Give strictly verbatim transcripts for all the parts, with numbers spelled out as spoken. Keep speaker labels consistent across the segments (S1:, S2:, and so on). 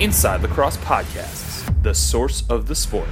S1: Inside Lacrosse Podcasts, the source of the sport.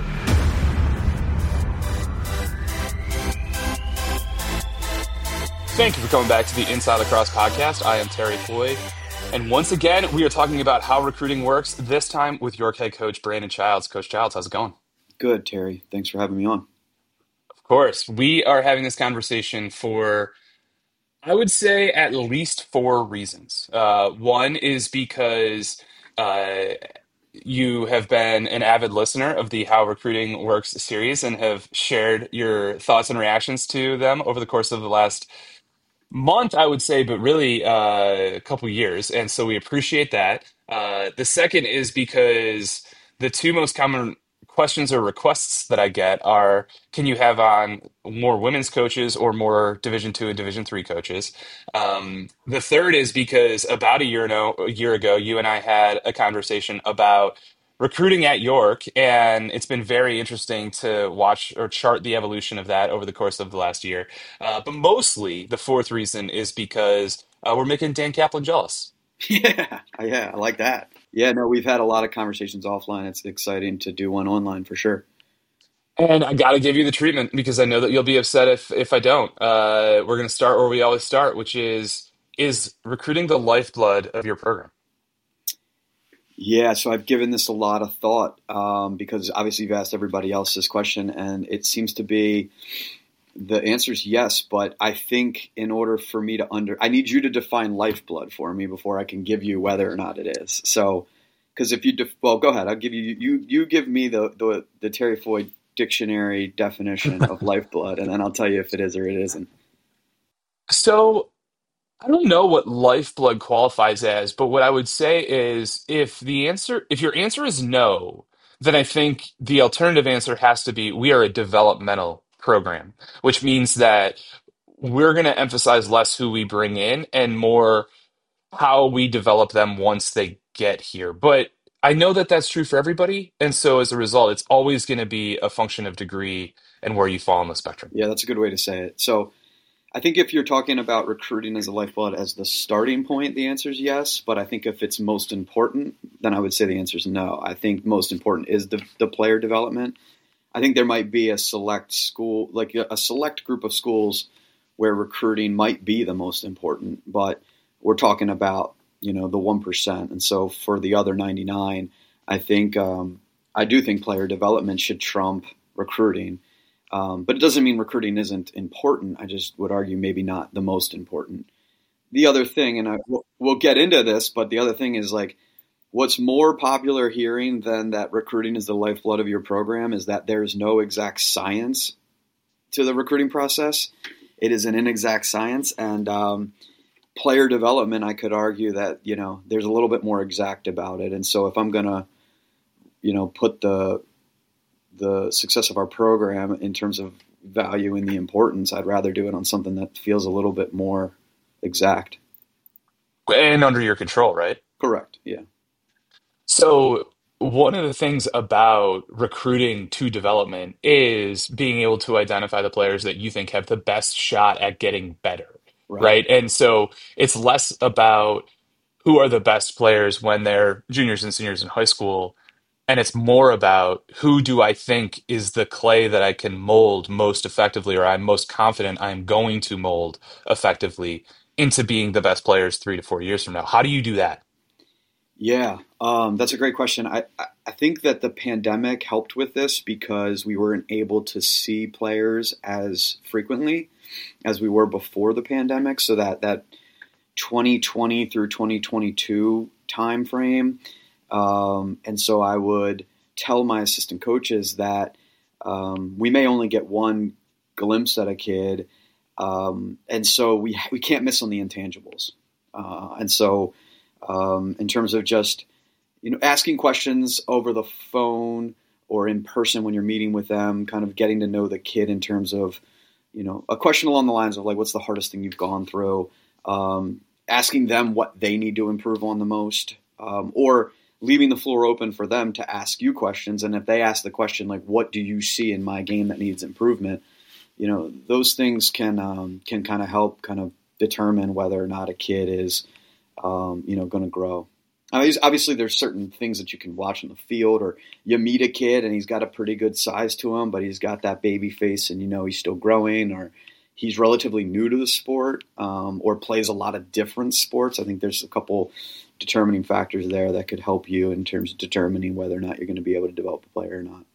S1: Thank you for coming back to the Inside Lacrosse Podcast. I am Terry Floyd. And once again, we are talking about how recruiting works, this time with York head coach Brandon Childs. Coach Childs, how's it going?
S2: Good, Terry. Thanks for having me on.
S1: Of course. We are having this conversation for, I would say, at least four reasons. Uh, one is because uh, you have been an avid listener of the How Recruiting Works series and have shared your thoughts and reactions to them over the course of the last month, I would say, but really uh, a couple years. And so we appreciate that. Uh, the second is because the two most common questions or requests that I get are, can you have on more women's coaches or more Division two and Division three coaches? Um, the third is because about a year, no, a year ago, you and I had a conversation about recruiting at York, and it's been very interesting to watch or chart the evolution of that over the course of the last year. Uh, but mostly, the fourth reason is because uh, we're making Dan Kaplan jealous.
S2: Yeah, yeah, I like that. Yeah, no, we've had a lot of conversations offline. It's exciting to do one online for sure.
S1: And I got to give you the treatment because I know that you'll be upset if if I don't. Uh, we're going to start where we always start, which is, is recruiting the lifeblood of your program?
S2: Yeah, so I've given this a lot of thought um, because obviously you've asked everybody else this question, and it seems to be the answer is yes. But I think in order for me to under, I need you to define lifeblood for me before I can give you whether or not it is. So, because if you, def, well, go ahead. I'll give you you you give me the the, the Terry Floyd dictionary definition of lifeblood, and then I'll tell you if it is or it isn't.
S1: So I don't know what lifeblood qualifies as, but what I would say is if the answer, if your answer is no, then I think the alternative answer has to be we are a developmental program, which means that we're going to emphasize less who we bring in and more how we develop them once they get here. But I know that that's true for everybody. And so as a result, it's always going to be a function of degree and where you fall on the spectrum.
S2: Yeah, that's a good way to say it. So I think if you're talking about recruiting as a lifeblood as the starting point, the answer is yes. But I think if it's most important, then I would say the answer is no. I think most important is the, the player development. I think there might be a select school, like a, a select group of schools where recruiting might be the most important, but we're talking about, you know, the one percent. And so for the other ninety-nine, I think, um, I do think player development should trump recruiting. Um, but it doesn't mean recruiting isn't important. I just would argue maybe not the most important. The other thing, and I, we'll, we'll get into this, but the other thing is like what's more popular hearing than that recruiting is the lifeblood of your program is that there's no exact science to the recruiting process. It is an inexact science. And um, player development, I could argue that, you know, there's a little bit more exact about it. And so if I'm going to, you know, put the the success of our program in terms of value and the importance, I'd rather do it on something that feels a little bit more exact.
S1: And under your control, right?
S2: Correct. Yeah.
S1: So one of the things about recruiting to development is being able to identify the players that you think have the best shot at getting better,
S2: Right.
S1: right? And so it's less about who are the best players when they're juniors and seniors in high school, and it's more about who do I think is the clay that I can mold most effectively, or I'm most confident I'm going to mold effectively into being the best players three to four years from now. How do you do that?
S2: Yeah, um, that's a great question. I, I think that the pandemic helped with this because we weren't able to see players as frequently as we were before the pandemic. So that, that twenty twenty through twenty twenty-two time frame. Um, and so I would tell my assistant coaches that um, we may only get one glimpse at a kid. Um, and so we we can't miss on the intangibles. Uh, and so um, in terms of just, you know, asking questions over the phone or in person when you're meeting with them, kind of getting to know the kid in terms of, you know, a question along the lines of like, what's the hardest thing you've gone through? Um, asking them what they need to improve on the most, um, or leaving the floor open for them to ask you questions. And if they ask the question, like, what do you see in my game that needs improvement? You know, those things can, um, can kind of help kind of determine whether or not a kid is, um, you know, going to grow. I mean, obviously, there's certain things that you can watch in the field, or you meet a kid and he's got a pretty good size to him, but he's got that baby face, and you know he's still growing, or he's relatively new to the sport, um, or plays a lot of different sports. I think there's a couple determining factors there that could help you in terms of determining whether or not you're going to be able to develop a player or not.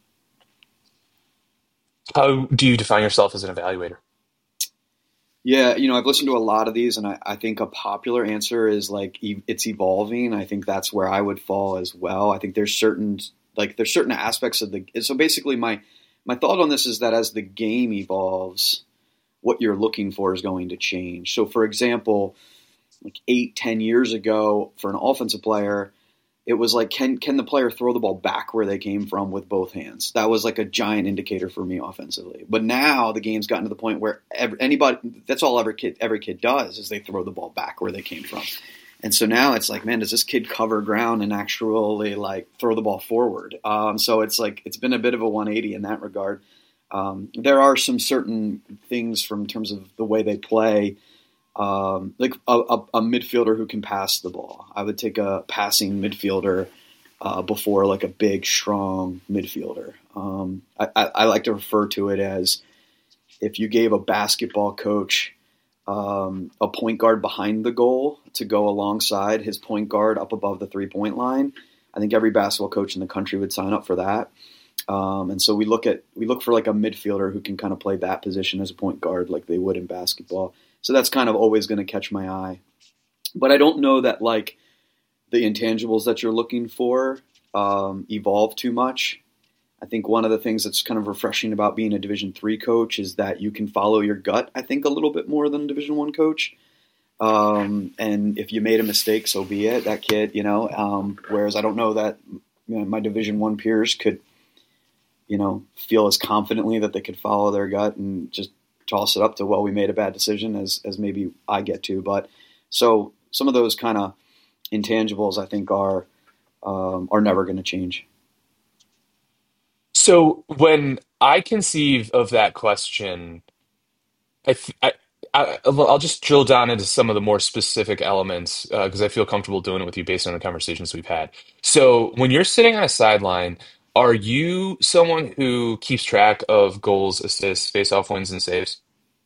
S1: How do you define yourself as an evaluator?
S2: Yeah, you know, I've listened to a lot of these, and I, I think a popular answer is like e- it's evolving. I think that's where I would fall as well. I think there's certain like there's certain aspects of the so basically my my thought on this is that as the game evolves, what you're looking for is going to change. So, for example, like eight, ten years ago, for an offensive player, it was like, can can the player throw the ball back where they came from with both hands? That was like a giant indicator for me offensively. But now the game's gotten to the point where every, anybody, that's all every kid every kid does is they throw the ball back where they came from. And so now it's like, man, does this kid cover ground and actually like throw the ball forward? Um, so it's like it's been a bit of a one eighty in that regard. Um, there are some certain things from in terms of the way they play. Um, like a, a, a midfielder who can pass the ball. I would take a passing midfielder uh, before like a big, strong midfielder. Um, I, I, I like to refer to it as if you gave a basketball coach um, a point guard behind the goal to go alongside his point guard up above the three-point line. I think every basketball coach in the country would sign up for that. Um, and so we look at we look for like a midfielder who can kind of play that position as a point guard like they would in basketball. So that's kind of always going to catch my eye. But I don't know that like the intangibles that you're looking for um, evolve too much. I think one of the things that's kind of refreshing about being a Division three coach is that you can follow your gut, I think, a little bit more than a Division one coach. Um, and if you made a mistake, so be it. That kid, you know. Um, whereas I don't know that you know, my Division one peers could, you know, feel as confidently that they could follow their gut and just toss it up to, well, we made a bad decision as as maybe I get to. But so some of those kind of intangibles I think are um, are never going to change.
S1: So when I conceive of that question, I, th- I, I I'll just drill down into some of the more specific elements because uh, I feel comfortable doing it with you based on the conversations we've had. So when you're sitting on a sideline, are you someone who keeps track of goals, assists, face-off wins, and saves?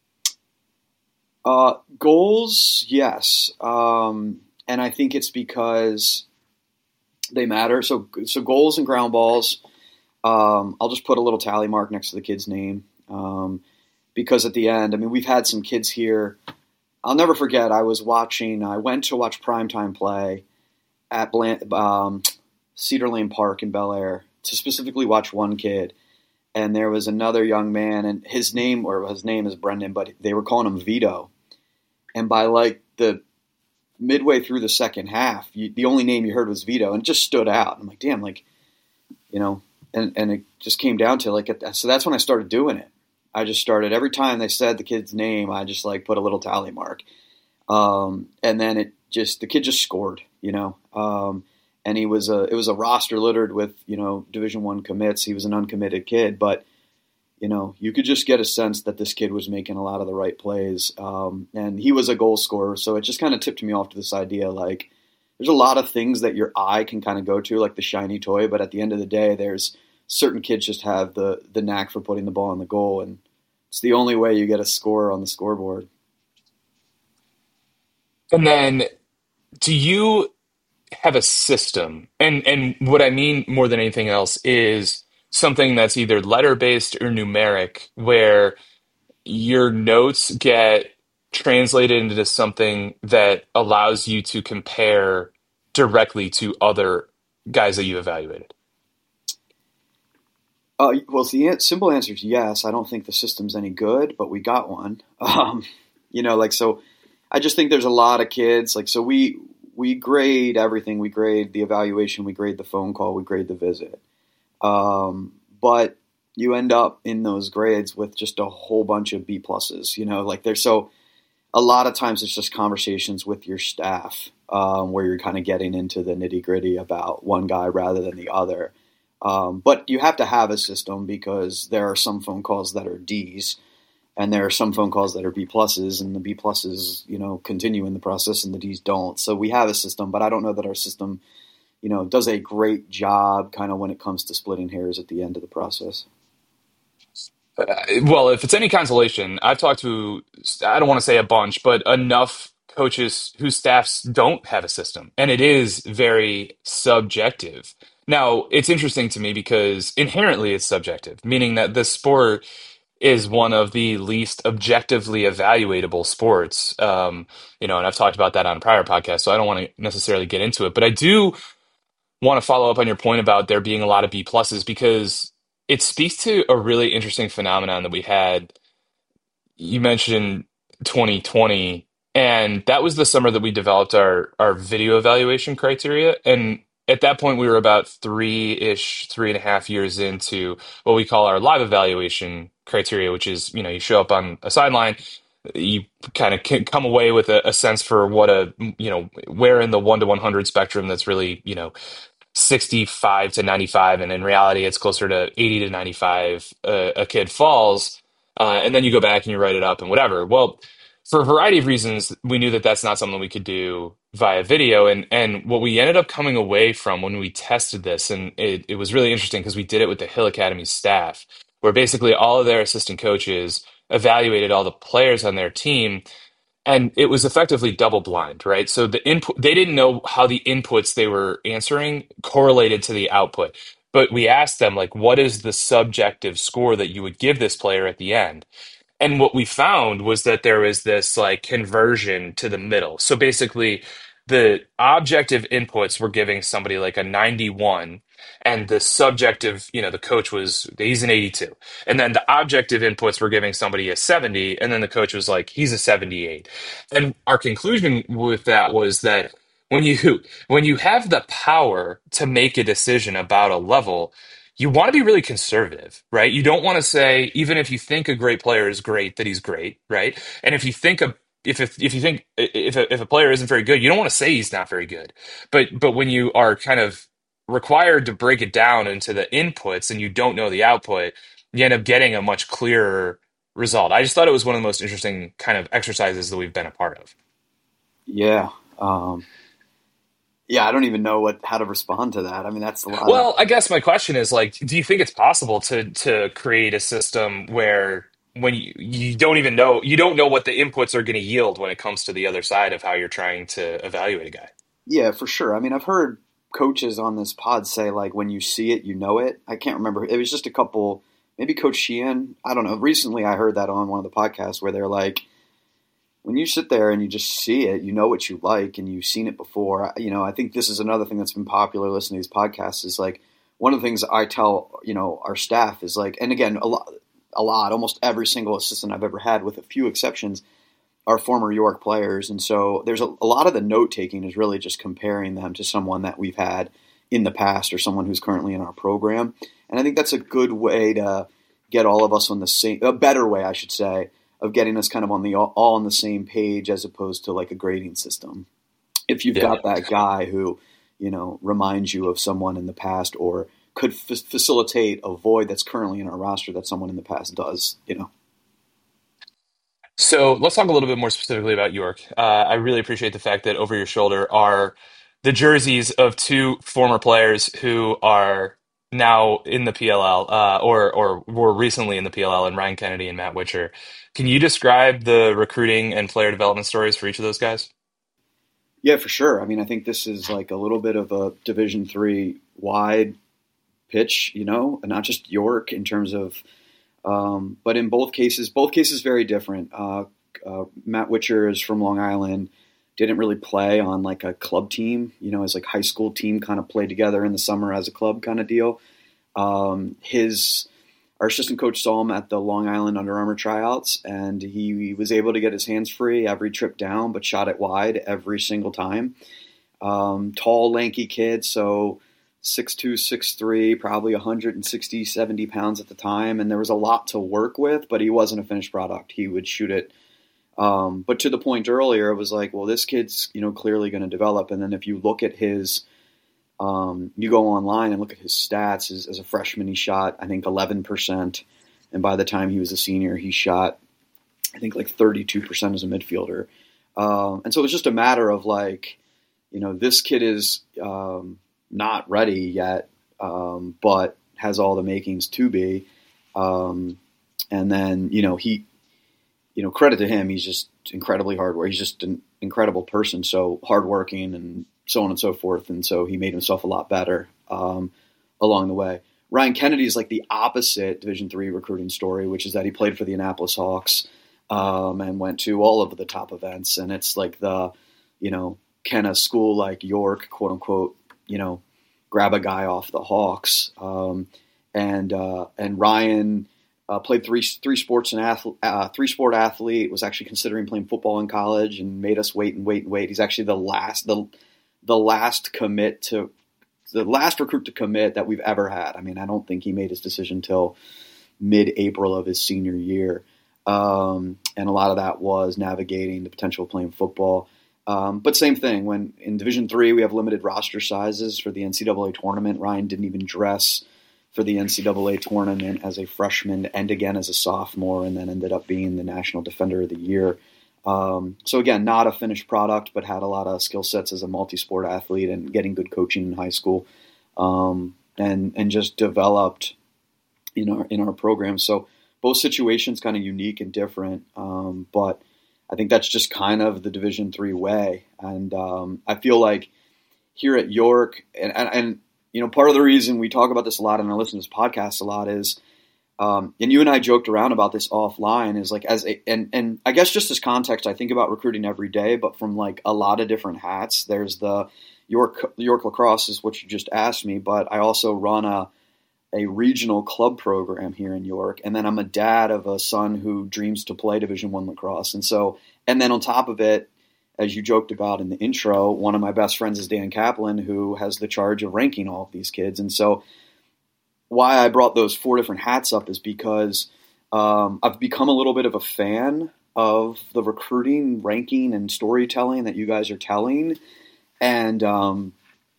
S2: Uh, goals, yes. Um, and I think it's because they matter. So, so goals and ground balls, um, I'll just put a little tally mark next to the kid's name. Um, because at the end, I mean, we've had some kids here. I'll never forget, I was watching, I went to watch primetime play at Bland, um, Cedar Lane Park in Bel Air to specifically watch one kid. And there was another young man, and his name, or his name is Brendan, but they were calling him Vito. And by like the midway through the second half, you, the only name you heard was Vito, and it just stood out. I'm like, damn, like, you know, and, and it just came down to like, so that's when I started doing it. I just started, every time they said the kid's name, I just like put a little tally mark. Um, and then it just, the kid just scored, you know, um, and he was a, it was a roster littered with, you know, Division One commits. He was an uncommitted kid, but you know, you could just get a sense that this kid was making a lot of the right plays. Um, and he was a goal scorer. So it just kind of tipped me off to this idea, like there's a lot of things that your eye can kind of go to, like the shiny toy. But at the end of the day, there's certain kids just have the, the knack for putting the ball in the goal. And it's the only way you get a score on the scoreboard.
S1: And then do you have a system? And and what I mean more than anything else is something that's either letter-based or numeric, where your notes get translated into something that allows you to compare directly to other guys that you evaluated.
S2: Uh, well, the simple answer is yes. I don't think the system's any good, but we got one. Um, you know, like, so I just think there's a lot of kids. Like, so we we grade everything. We grade the evaluation. We grade the phone call. We grade the visit. Um, but you end up in those grades with just a whole bunch of B pluses. You know, like there's so a lot of times it's just conversations with your staff um, where you're kind of getting into the nitty gritty about one guy rather than the other. Um, but you have to have a system because there are some phone calls that are D's. And there are some phone calls that are B pluses, and the B pluses, you know, continue in the process, and the Ds don't. So we have a system, but I don't know that our system, you know, does a great job kind of when it comes to splitting hairs at the end of the process.
S1: Uh, well, if it's any consolation, I've talked to, I don't want to say a bunch, but enough coaches whose staffs don't have a system, and it is very subjective. Now, it's interesting to me because inherently it's subjective, meaning that the sport is one of the least objectively evaluatable sports. Um, you know, and I've talked about that on a prior podcast, so I don't want to necessarily get into it, but I do want to follow up on your point about there being a lot of B pluses because it speaks to a really interesting phenomenon that we had. You mentioned twenty twenty, and that was the summer that we developed our our video evaluation criteria. And at that point, we were about three-ish, three and a half years into what we call our live evaluation criteria, which is, you know, you show up on a sideline, you kind of come away with a, a sense for what a, you know, where in the one to one hundred spectrum that's really, you know, sixty-five to ninety-five, and in reality, it's closer to eighty to ninety-five. Uh, a kid falls, uh, and then you go back and you write it up and whatever. Well, for a variety of reasons, we knew that that's not something we could do via video. And and what we ended up coming away from when we tested this, and it, it was really interesting because we did it with the Hill Academy staff, where basically all of their assistant coaches evaluated all the players on their team, and it was effectively double blind, right? So the input, they didn't know how the inputs they were answering correlated to the output. But we asked them, like, what is the subjective score that you would give this player at the end? And what we found was that there was this like conversion to the middle. So basically, the objective inputs were giving somebody like a ninety-one, and the subjective, you know, the coach was, he's an eighty-two. And then the objective inputs were giving somebody a seventy, and then the coach was like, he's a seventy-eight. And our conclusion with that was that when you when you have the power to make a decision about a level, you want to be really conservative, right? You don't want to say, even if you think a great player is great, that he's great, right? And if you think a if if, if you think if a, if a player isn't very good, you don't want to say he's not very good. But but when you are kind of required to break it down into the inputs and you don't know the output, you end up getting a much clearer result. I just thought it was one of the most interesting kind of exercises that we've been a part of.
S2: Yeah. Um, yeah, I don't even know what how to respond to that. I mean, that's a lot.
S1: Well,
S2: Of,
S1: I guess my question is like, do you think it's possible to to create a system where when you, you don't even know you don't know what the inputs are going to yield when it comes to the other side of how you're trying to evaluate a guy?
S2: yeah, for sure. I mean, I've heard coaches on this pod say like, when you see it, you know it. I can't remember. It was just a couple, maybe Coach Sheehan. I don't know. Recently, I heard that on one of the podcasts where they're like, when you sit there and you just see it, you know what you like and you've seen it before. You know, I think this is another thing that's been popular listening to these podcasts is like one of the things I tell, you know, our staff is like, and again, a lot, a lot, almost every single assistant I've ever had with a few exceptions are former York players. And so there's a, a lot of the note taking is really just comparing them to someone that we've had in the past or someone who's currently in our program. And I think that's a good way to get all of us on the same, a better way, I should say, of getting us kind of on the all, all on the same page as opposed to like a grading system. If you've
S1: Yeah.
S2: got that guy who, you know, reminds you of someone in the past or could f- facilitate a void that's currently in our roster that someone in the past does, you know.
S1: So let's talk a little bit more specifically about York. Uh, I really appreciate the fact that over your shoulder are the jerseys of two former players who are now in the P L L, uh, or or were recently in the P L L, and Ryan Kennedy and Matt Witcher. Can you describe the recruiting and player development stories for each of those guys?
S2: Yeah, for sure. I mean, I think this is like a little bit of a Division three wide pitch, you know, and not just York in terms of, um, but in both cases, both cases very different. Uh, uh, Matt Witcher is from Long Island, didn't really play on like a club team, you know, as like high school team kind of played together in the summer as a club kind of deal. Um, his Our assistant coach saw him at the Long Island Under Armour tryouts, and he was able to get his hands free every trip down, but shot it wide every single time. Um, tall, lanky kid, so six two, six three, probably one hundred sixty, seventy pounds at the time, and there was a lot to work with, but he wasn't a finished product. He would shoot it. Um, but to the point earlier, it was like, well, this kid's, you know, clearly going to develop. And then if you look at his Um, you go online and look at his stats. As, as a freshman, he shot, I think, eleven percent. And by the time he was a senior, he shot I think like thirty-two percent as a midfielder. Um, and so it was just a matter of like, you know, this kid is um, not ready yet, um, but has all the makings to be. Um, and then, you know, he, you know, credit to him, he's just incredibly hard work. He's just an incredible person, so hardworking and so on and so forth. And so he made himself a lot better um, along the way. Ryan Kennedy is like the opposite Division three recruiting story, which is that he played for the Annapolis Hawks um, and went to all of the top events. And it's like the, you know, can a school like York, quote unquote, you know, grab a guy off the Hawks? Um, and uh, and Ryan uh, played three three sports and athlete, uh, three sport athlete. Was actually considering playing football in college and made us wait and wait and wait. He's actually the last the the last commit to the last recruit to commit that we've ever had. I mean, I don't think he made his decision till mid-April of his senior year. Um, and a lot of that was navigating the potential of playing football. Um, but same thing, when in Division three, we have limited roster sizes for the N C double A tournament. Ryan didn't even dress for the N C double A tournament as a freshman and again as a sophomore, and then ended up being the National Defender of the Year. Um, so again, not a finished product, but had a lot of skill sets as a multi-sport athlete and getting good coaching in high school, um, and and just developed in our in our program. So both situations kind of unique and different, um, but I think that's just kind of the Division three way. And um, I feel like here at York, and, and, and you know, part of the reason we talk about this a lot and I listen to this podcast a lot is. Um, and you and I joked around about this offline is like as a, and, and I guess just as context, I think about recruiting every day, but from like a lot of different hats. There's the York, York lacrosse is what you just asked me, but I also run a, a regional club program here in York. And then I'm a dad of a son who dreams to play Division One lacrosse. And so, and then on top of it, as you joked about in the intro, one of my best friends is Dan Kaplan, who has the charge of ranking all of these kids. And so, why I brought those four different hats up is because um, I've become a little bit of a fan of the recruiting, ranking, and storytelling that you guys are telling, and um,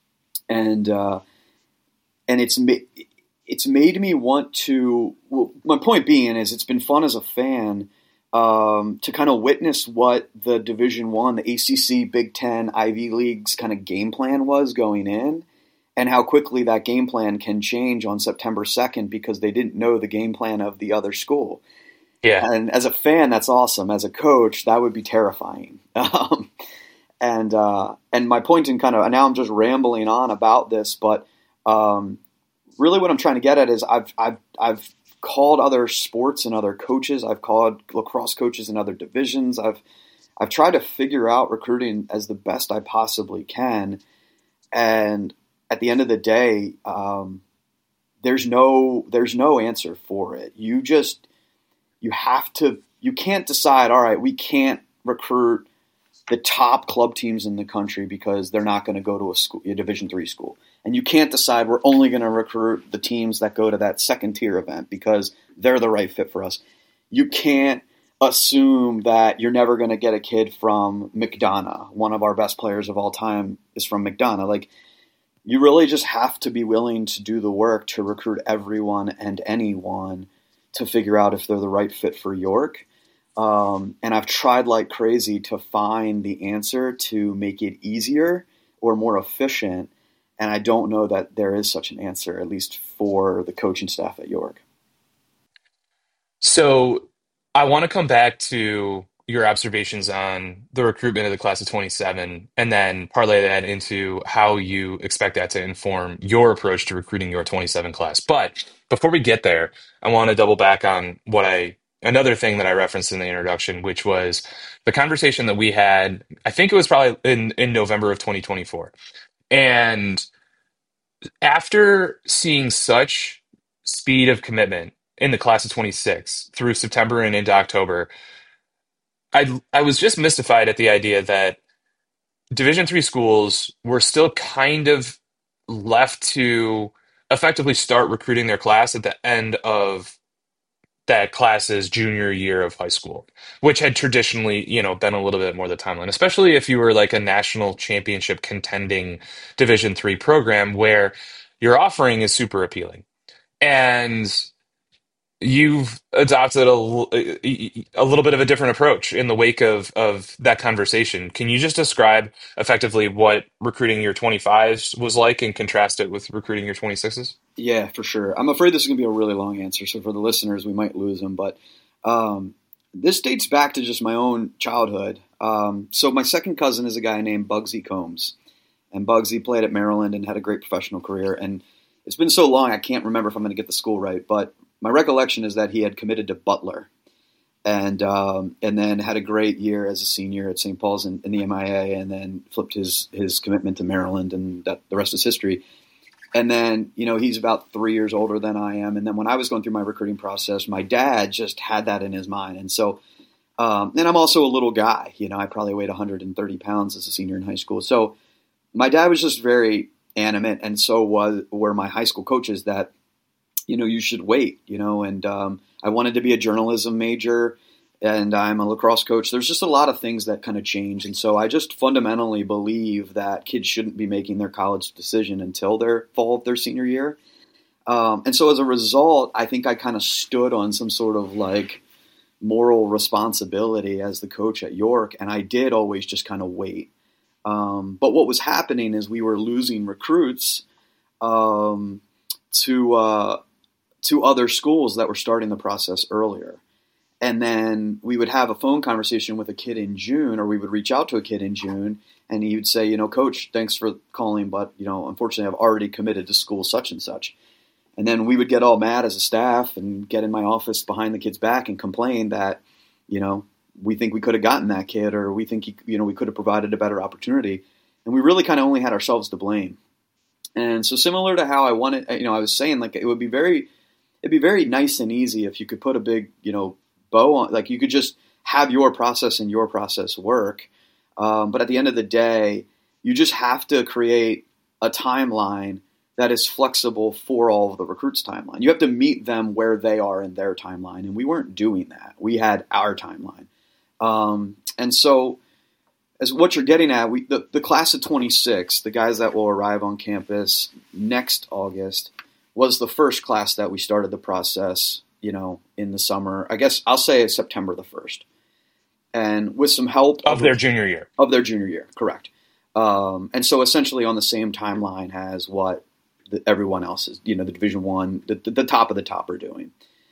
S2: and uh, and it's ma- it's made me want to. Well, my point being is, it's been fun as a fan um, to kind of witness what the Division One, the A C C, Big Ten, Ivy League's kind of game plan was going in. And how quickly that game plan can change on September second because they didn't know the game plan of the other school.
S1: Yeah.
S2: And as a fan, that's awesome. As a coach, that would be terrifying. Um, and uh, and my point in kind of, now I'm just rambling on about this, but um, really what I'm trying to get at is I've I've I've called other sports and other coaches. I've called lacrosse coaches in other divisions. I've I've tried to figure out recruiting as the best I possibly can, and at the end of the day, um, there's no there's no answer for it. You just you have to you can't decide. All right, we can't recruit the top club teams in the country because they're not going to go to a school, a Division three school, and you can't decide we're only going to recruit the teams that go to that second tier event because they're the right fit for us. You can't assume that you're never going to get a kid from McDonough. One of our best players of all time is from McDonough. Like. You really just have to be willing to do the work to recruit everyone and anyone to figure out if they're the right fit for York. Um, and I've tried like crazy to find the answer to make it easier or more efficient. And I don't know that there is such an answer, at least for the coaching staff at York.
S1: So I want to come back to your observations on the recruitment of the class of twenty-seven and then parlay that into how you expect that to inform your approach to recruiting your twenty-seven class. But before we get there, I want to double back on what I another thing that I referenced in the introduction, which was the conversation that we had, I think it was probably in, in November of twenty twenty-four. And after seeing such speed of commitment in the class of twenty-six through September and into October, I I was just mystified at the idea that Division three schools were still kind of left to effectively start recruiting their class at the end of that class's junior year of high school, which had traditionally, you know, been a little bit more the timeline, especially if you were like a national championship contending Division three program where your offering is super appealing. And you've adopted a, l- a a little bit of a different approach in the wake of of that conversation. Can you just describe effectively what recruiting your twenty-fives was like and contrast it with recruiting your twenty-sixes?
S2: Yeah, for sure. I'm afraid this is going to be a really long answer, so for the listeners, we might lose them. But um, this dates back to just my own childhood. Um, so my second cousin is a guy named Bugsy Combs, and Bugsy played at Maryland and had a great professional career. And it's been so long, I can't remember if I'm going to get the school right, but my recollection is that he had committed to Butler, and um, and then had a great year as a senior at Saint Paul's in, in the M I A, and then flipped his his commitment to Maryland, and that the rest is history. And then, you know, he's about three years older than I am. And then when I was going through my recruiting process, my dad just had that in his mind. And so, um, and I'm also a little guy. You know, I probably weighed one hundred thirty pounds as a senior in high school. So my dad was just very animate, and so was were my high school coaches, that, you know, you should wait, you know, and um, I wanted to be a journalism major, and I'm a lacrosse coach. There's just a lot of things that kind of change. And so I just fundamentally believe that kids shouldn't be making their college decision until their fall of their senior year. Um, and so as a result, I think I kind of stood on some sort of like moral responsibility as the coach at York. And I did always just kind of wait. Um, but what was happening is we were losing recruits um, to, uh, to other schools that were starting the process earlier. And then we would have a phone conversation with a kid in June, or we would reach out to a kid in June, and he would say, you know, Coach, thanks for calling, but, you know, unfortunately I've already committed to school such and such. And then we would get all mad as a staff and get in my office behind the kid's back and complain that, you know, we think we could have gotten that kid, or we think, he, you know, we could have provided a better opportunity. And we really kind of only had ourselves to blame. And so similar to how I wanted, you know, I was saying, like, it would be very, it'd be very nice and easy if you could put a big, you know, bow on, like you could just have your process and your process work. Um, but at the end of the day, you just have to create a timeline that is flexible for all of the recruits' timeline. You have to meet them where they are in their timeline. And we weren't doing that. We had our timeline. Um, and so as what you're getting at, we, the, the class of twenty-six, the guys that will arrive on campus next August, was the first class that we started the process, you know, in the summer. I guess I'll say it's September the first. And with some help
S1: Of
S2: of,
S1: their junior year.
S2: of their junior year, correct. Um, and so essentially on the same timeline as what the, everyone else is, you know, the Division One, the, the, the top of the top are doing.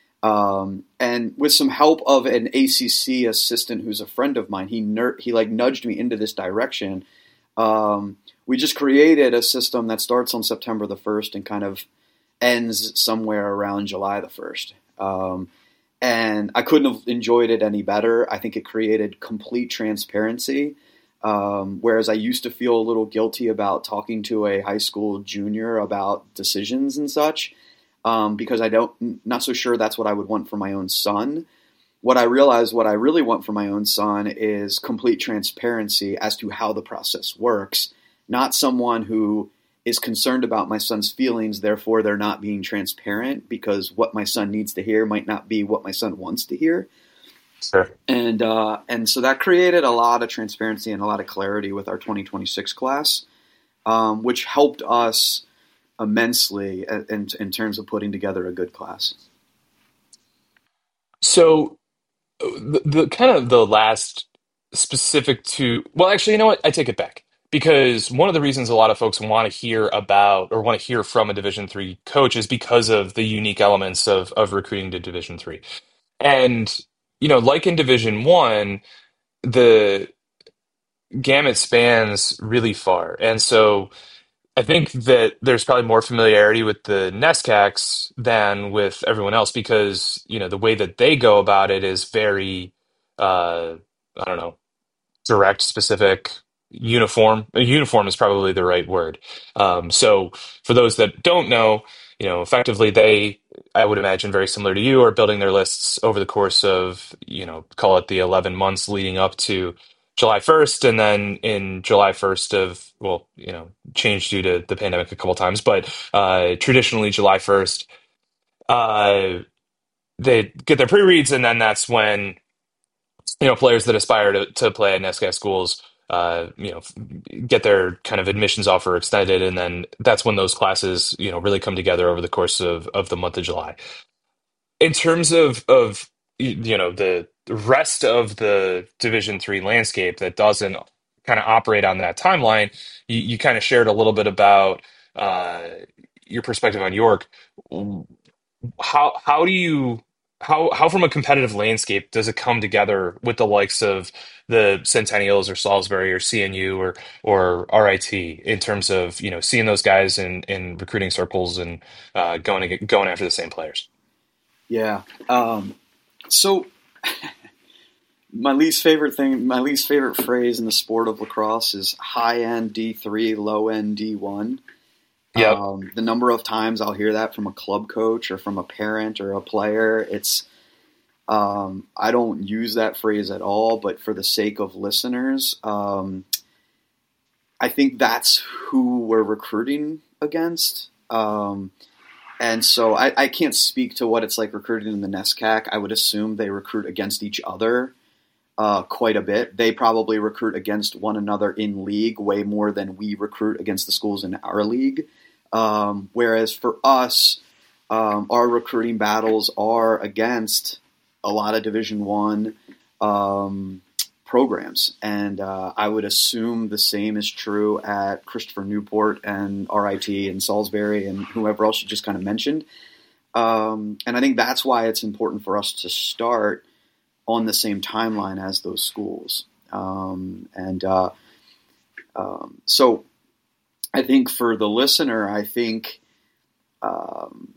S2: Um, and with some help of an A C C assistant who's a friend of mine, he ner- he like nudged me into this direction. Um, we just created a system that starts on September the first and kind of ends somewhere around July the first. Um, and I couldn't have enjoyed it any better. I think it created complete transparency. Um, whereas I used to feel a little guilty about talking to a high school junior about decisions and such, um, because I don't, not so sure that's what I would want for my own son. What I realized, what I really want for my own son is complete transparency as to how the process works, not someone who is concerned about my son's feelings, therefore they're not being transparent, because what my son needs to hear might not be what my son wants to hear.
S1: Sure.
S2: And uh, and so that created a lot of transparency and a lot of clarity with our twenty twenty-six class, um, which helped us immensely in, in terms of putting together a good class.
S1: So the, the kind of the last specific to, well, actually, you know what? I take it back, because one of the reasons a lot of folks want to hear about or want to hear from a Division three coach is because of the unique elements of of recruiting to Division three. And you know, like in Division one, the gamut spans really far. And so I think that there's probably more familiarity with the NESCACs than with everyone else, because, you know, the way that they go about it is very, uh, I don't know, direct, specific, uniform. Uniform is probably the right word. Um, so for those that don't know, you know, effectively they, I would imagine very similar to you, are building their lists over the course of, you know, call it the eleven months leading up to July first. And then in July first of, well, you know, changed due to the pandemic a couple times, but uh, traditionally July first, uh, they get their pre-reads, and then that's when, you know, players that aspire to, to play at NESCAC schools, uh, you know, get their kind of admissions offer extended, and then that's when those classes, you know, really come together over the course of, of the month of July. in terms of of you know the rest of the Division three landscape that doesn't kind of operate on that timeline, you, you kind of shared a little bit about uh, your perspective on York. How how do you how how from a competitive landscape does it come together with the likes of the Centennials or Salisbury or C N U or or R I T in terms of you know seeing those guys in in recruiting circles and uh, going to get, going after the same players?
S2: Yeah. Um, so my least favorite thing, my least favorite phrase in the sport of lacrosse is high end D three, low end D one.
S1: Yep.
S2: Um, the number of times I'll hear that from a club coach or from a parent or a player, it's um, I don't use that phrase at all. But for the sake of listeners, um, I think that's who we're recruiting against. Um, and so I, I can't speak to what it's like recruiting in the NESCAC. I would assume they recruit against each other uh, quite a bit. They probably recruit against one another in league way more than we recruit against the schools in our league. Um, whereas for us, um, our recruiting battles are against a lot of Division One um, programs, and uh, I would assume the same is true at Christopher Newport and R I T and Salisbury and whoever else you just kind of mentioned. Um, and I think that's why it's important for us to start on the same timeline as those schools. Um, and uh, um, so I think for the listener, I think um,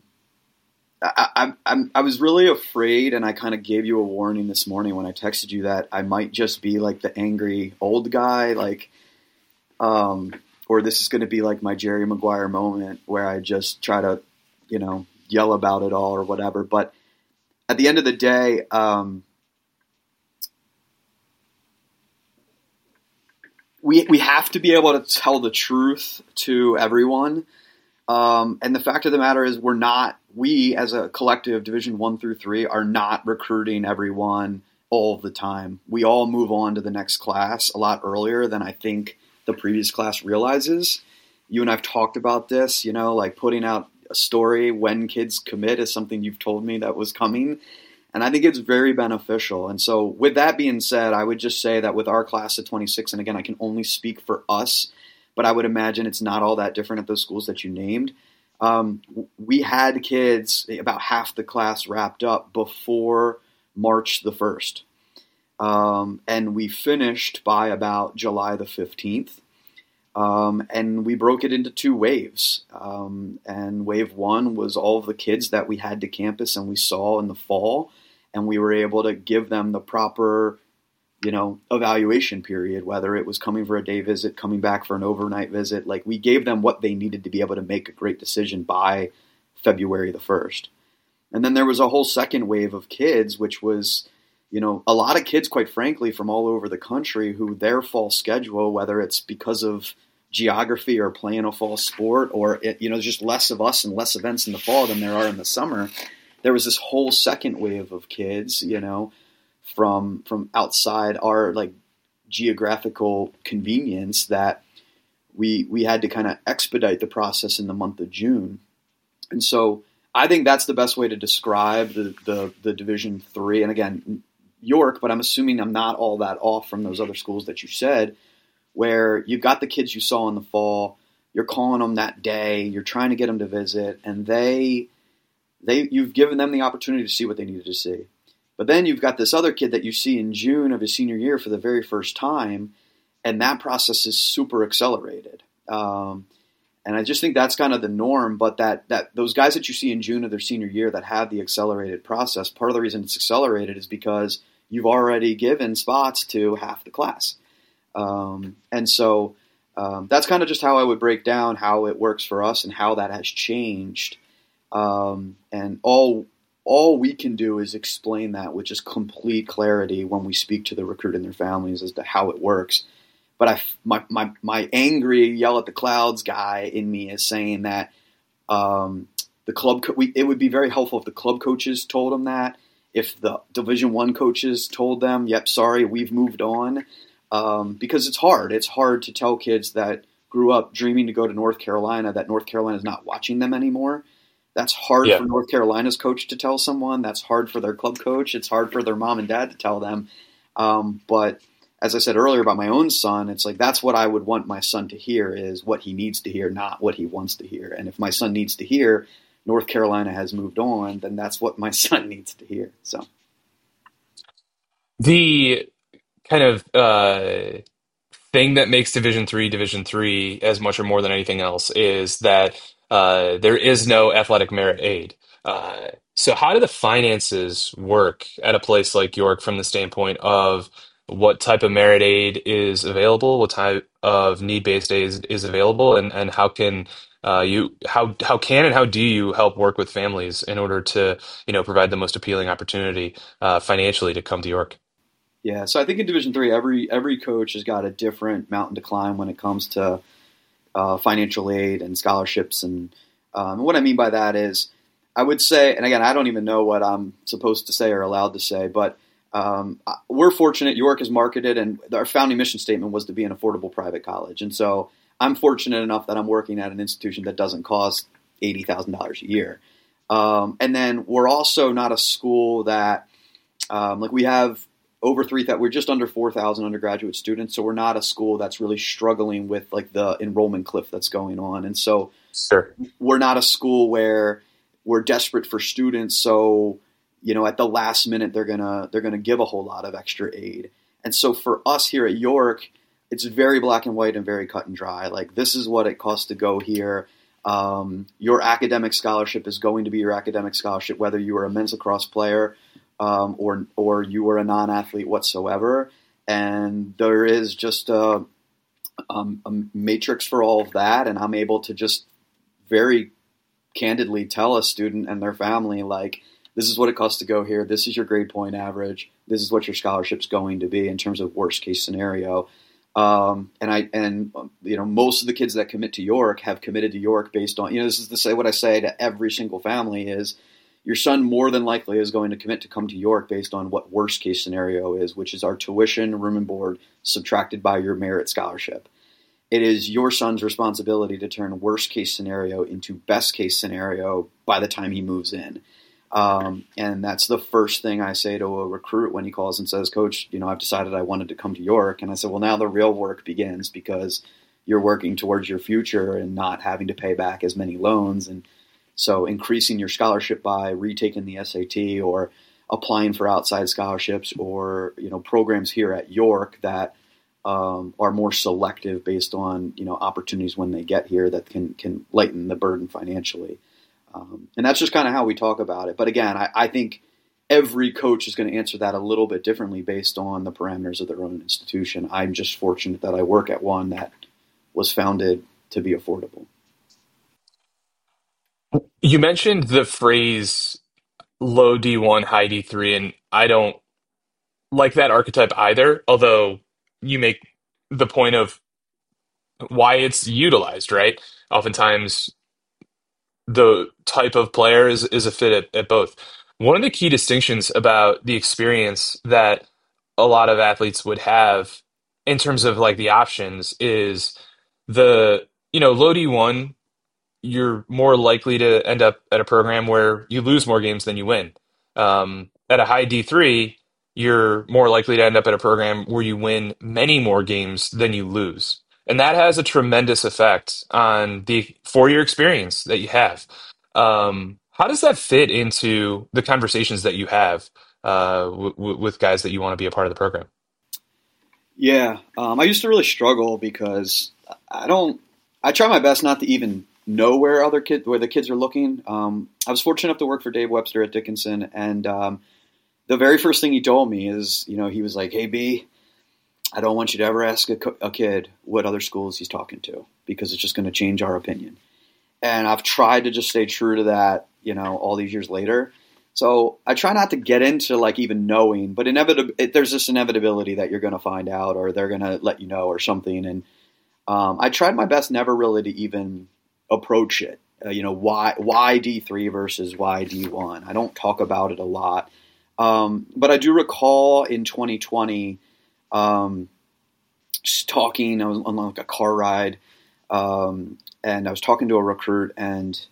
S2: I, I, I, I was really afraid, and I kind of gave you a warning this morning when I texted you that I might just be like the angry old guy, like, um, or this is going to be like my Jerry Maguire moment where I just try to, you know, yell about it all or whatever. But at the end of the day, um, we we have to be able to tell the truth to everyone. Um, and the fact of the matter is we're not, we as a collective Division one through three are not recruiting everyone all the time. We all move on to the next class a lot earlier than I think the previous class realizes. You and I've talked about this, you know, like putting out a story when kids commit is something you've told me that was coming. And I think it's very beneficial. And so with that being said, I would just say that with our class of twenty-six, and again, I can only speak for us, but I would imagine it's not all that different at those schools that you named. Um, we had kids, about half the class wrapped up before March the first. Um, and we finished by about July the fifteenth. Um, and we broke it into two waves. Um, and wave one was all of the kids that we had to campus and we saw in the fall. And we were able to give them the proper, you know, evaluation period, whether it was coming for a day visit, coming back for an overnight visit. Like we gave them what they needed to be able to make a great decision by February the first. And then there was a whole second wave of kids, which was, you know, a lot of kids, quite frankly, from all over the country who their fall schedule, whether it's because of geography or playing a fall sport or, it, you know, there's just less of us and less events in the fall than there are in the summer. There was this whole second wave of kids, you know, from from outside our like geographical convenience that we we had to kind of expedite the process in the month of June. And so I think that's the best way to describe the the, the Division three. And again, York, but I'm assuming I'm not all that off from those other schools that you said, where you've got the kids you saw in the fall, you're calling them that day, you're trying to get them to visit, and they they you've given them the opportunity to see what they needed to see. But then you've got this other kid that you see in June of his senior year for the very first time, and that process is super accelerated. Um, and I just think that's kind of the norm, but that that those guys that you see in June of their senior year that have the accelerated process, part of the reason it's accelerated is because you've already given spots to half the class. Um, and so um, that's kind of just how I would break down how it works for us and how that has changed. Um, and all all we can do is explain that with just complete clarity when we speak to the recruit and their families as to how it works. But I, my, my, my angry yell at the clouds guy in me is saying that um, the club co- we, it would be very helpful if the club coaches told them that, if the Division One coaches told them, "Yep, sorry, we've moved on," um, because it's hard. It's hard to tell kids that grew up dreaming to go to North Carolina that North Carolina is not watching them anymore. That's hard
S1: Yeah.
S2: for North Carolina's coach to tell someone. That's hard for their club coach. It's hard for their mom and dad to tell them. Um, but as I said earlier about my own son, it's like that's what I would want my son to hear is what he needs to hear, not what he wants to hear. And if my son needs to hear North Carolina has moved on, then that's what my son needs to hear. So
S1: The kind of uh, thing that makes Division three Division three as much or more than anything else is that uh, there is no athletic merit aid. Uh, so how do the finances work at a place like York from the standpoint of what type of merit aid is available, what type of need-based aid is, is available, and, and how can uh, you how how can and how do you help work with families in order to you know provide the most appealing opportunity uh, financially to come to York?
S2: yeah, so I think in Division three, every every coach has got a different mountain to climb when it comes to uh, financial aid and scholarships. And um, what I mean by that is, I would say, and again, I don't even know what I'm supposed to say or allowed to say, but um, we're fortunate. York is marketed, and our founding mission statement was to be an affordable private college. And so I'm fortunate enough that I'm working at an institution that doesn't cost eighty thousand dollars a year. Um, and then we're also not a school that, um, like we have over three thousand, we're just under four thousand undergraduate students. So we're not a school that's really struggling with like the enrollment cliff that's going on. And so
S1: Sure.
S2: we're not a school where we're desperate for students. So, you know, at the last minute, they're going to, they're going to give a whole lot of extra aid. And so for us here at York, it's very black and white and very cut and dry. Like, this is what it costs to go here. Um, your academic scholarship is going to be your academic scholarship, whether you are a men's lacrosse player um, or or you are a non-athlete whatsoever. And there is just a, um, a matrix for all of that. And I'm able to just very candidly tell a student and their family, like, this is what it costs to go here. This is your grade point average. This is what your scholarship's going to be in terms of worst case scenario. Um, and I, and, you know, most of the kids that commit to York have committed to York based on, you know, this is to say what I say to every single family is your son more than likely is going to commit to come to York based on what worst case scenario is, which is our tuition, room and board subtracted by your merit scholarship. It is your son's responsibility to turn worst case scenario into best case scenario by the time he moves in. Um, and that's the first thing I say to a recruit when he calls and says, Coach, you know, I've decided I wanted to come to York. And I said, well, now the real work begins because you're working towards your future and not having to pay back as many loans. And so increasing your scholarship by retaking the S A T or applying for outside scholarships or, you know, programs here at York that um, are more selective based on, you know, opportunities when they get here that can, can lighten the burden financially. Um, and that's just kind of how we talk about it. But again, I, I think every coach is going to answer that a little bit differently based on the parameters of their own institution. I'm just fortunate that I work at one that was founded to be affordable.
S1: You mentioned the phrase low D one, high D three, and I don't like that archetype either, although you make the point of why it's utilized, right? Oftentimes the type of player is, is a fit at, at both. One of the key distinctions about the experience that a lot of athletes would have in terms of like the options is the, you know, low D one, you're more likely to end up at a program where you lose more games than you win. Um, at a high D three, you're more likely to end up at a program where you win many more games than you lose. And that has a tremendous effect on the four-year experience that you have. Um, how does that fit into the conversations that you have uh, w- w- with guys that you want to be a part of the program?
S2: Yeah, um, I used to really struggle because I don't. I try my best not to even know where other kids, where the kids are looking. Um, I was fortunate enough to work for Dave Webster at Dickinson, and um, the very first thing he told me is, you know, he was like, "Hey, B, I don't want you to ever ask a, a kid what other schools he's talking to because it's just going to change our opinion." And I've tried to just stay true to that, you know, all these years later. So I try not to get into like even knowing, but inevitably it, there's this inevitability that you're going to find out or they're going to let you know or something. And um, I tried my best never really to even approach it. Uh, you know, why why D three versus why D one? I don't talk about it a lot. Um, but I do recall in twenty twenty um, just talking, I was on like a car ride um, and I was talking to a recruit and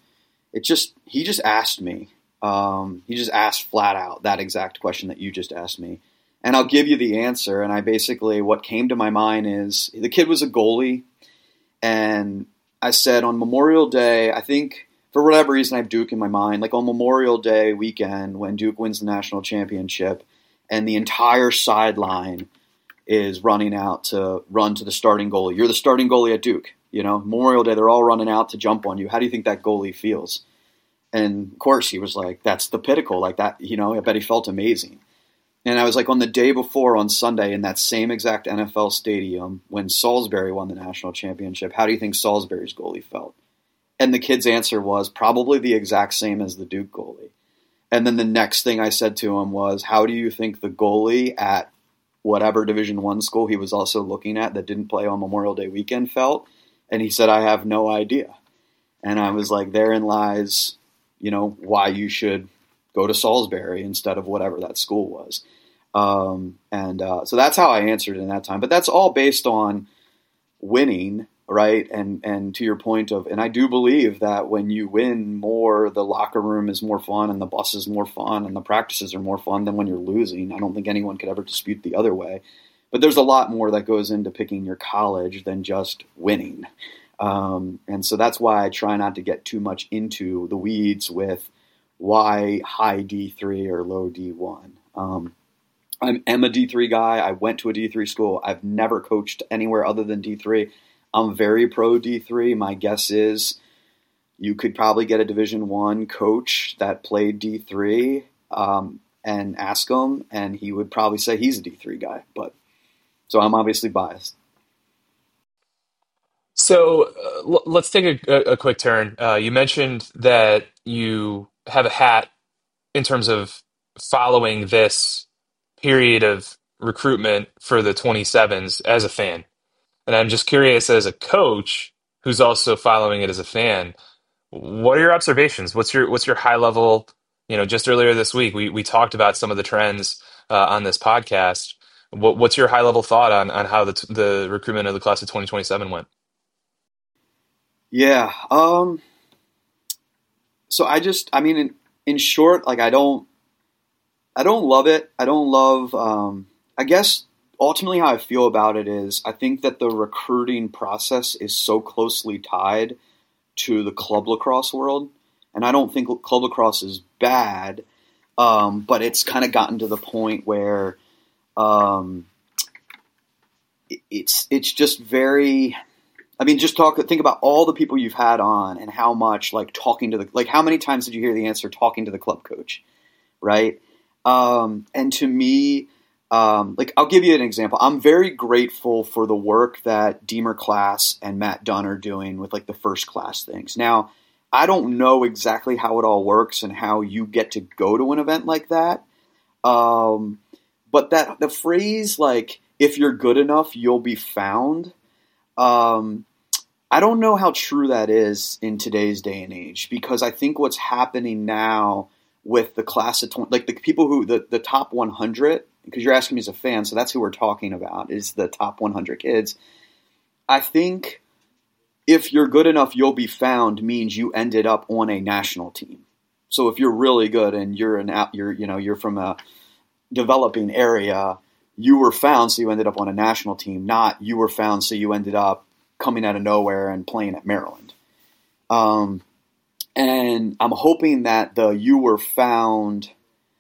S2: it just he just asked me. Um, he just asked flat out that exact question that you just asked me. And I'll give you the answer. And I basically, what came to my mind is the kid was a goalie. And I said on Memorial Day, I think for whatever reason, I have Duke in my mind. Like on Memorial Day weekend when Duke wins the national championship and the entire sideline is running out to run to the starting goalie. You're the starting goalie at Duke. You know, Memorial Day, they're all running out to jump on you. How do you think that goalie feels? And of course, he was like, that's the pinnacle. Like that, you know, I bet he felt amazing. And I was like, on the day before, on Sunday, in that same exact N F L stadium, when Salisbury won the national championship, how do you think Salisbury's goalie felt? And the kid's answer was probably the exact same as the Duke goalie. And then the next thing I said to him was, how do you think the goalie at whatever Division One school he was also looking at that didn't play on Memorial Day weekend felt? And he said, I have no idea. And I was like, therein lies, you know, why you should go to Salisbury instead of whatever that school was. Um, and uh, so that's how I answered in that time. But that's all based on winning, right? And and to your point of, and I do believe that when you win more, the locker room is more fun and the bus is more fun and the practices are more fun than when you're losing. I don't think anyone could ever dispute the other way. But there's a lot more that goes into picking your college than just winning. Um, and so that's why I try not to get too much into the weeds with why high D three or low D one. Um, I am a D three guy. I went to a D three school. I've never coached anywhere other than D three. I'm very pro D three. My guess is you could probably get a Division One coach that played D three um, and ask him, and he would probably say he's a D three guy. But so I'm obviously biased.
S1: So uh, l- let's take a, a, a quick turn. Uh, you mentioned that you have a hat in terms of following this period of recruitment for the twenty-sevens as a fan. And I'm just curious, as a coach who's also following it as a fan, what are your observations? What's your what's your high level? You know, just earlier this week, we we talked about some of the trends uh, on this podcast. What, what's your high level thought on on how the t- the recruitment of the class of twenty twenty-seven went?
S2: Yeah. Um, so I just, I mean, in, in short, like I don't, I don't love it. I don't love, um, I guess ultimately how I feel about it is I think that the recruiting process is so closely tied to the club lacrosse world. And I don't think club lacrosse is bad, um, but it's kind of gotten to the point where um, it, it's it's just very. I mean, just talk. Think about all the people you've had on, and how much like talking to the like. How many times did you hear the answer talking to the club coach, right? Um, and to me, um, like I'll give you an example. I'm very grateful for the work that Deemer Class and Matt Dunn are doing with like the first class things. Now, I don't know exactly how it all works and how you get to go to an event like that. Um, but that the phrase like if you're good enough, you'll be found. Um, I don't know how true that is in today's day and age, because I think what's happening now with the class of twenty, like the people who the, the top one hundred, because you're asking me as a fan, so that's who we're talking about is the top one hundred kids. I think if you're good enough, you'll be found means you ended up on a national team. So if you're really good and you're an you're you know you're from a developing area, you were found, so you ended up on a national team. Not you were found, so you ended up coming out of nowhere and playing at Maryland. Um, and I'm hoping that the you were found,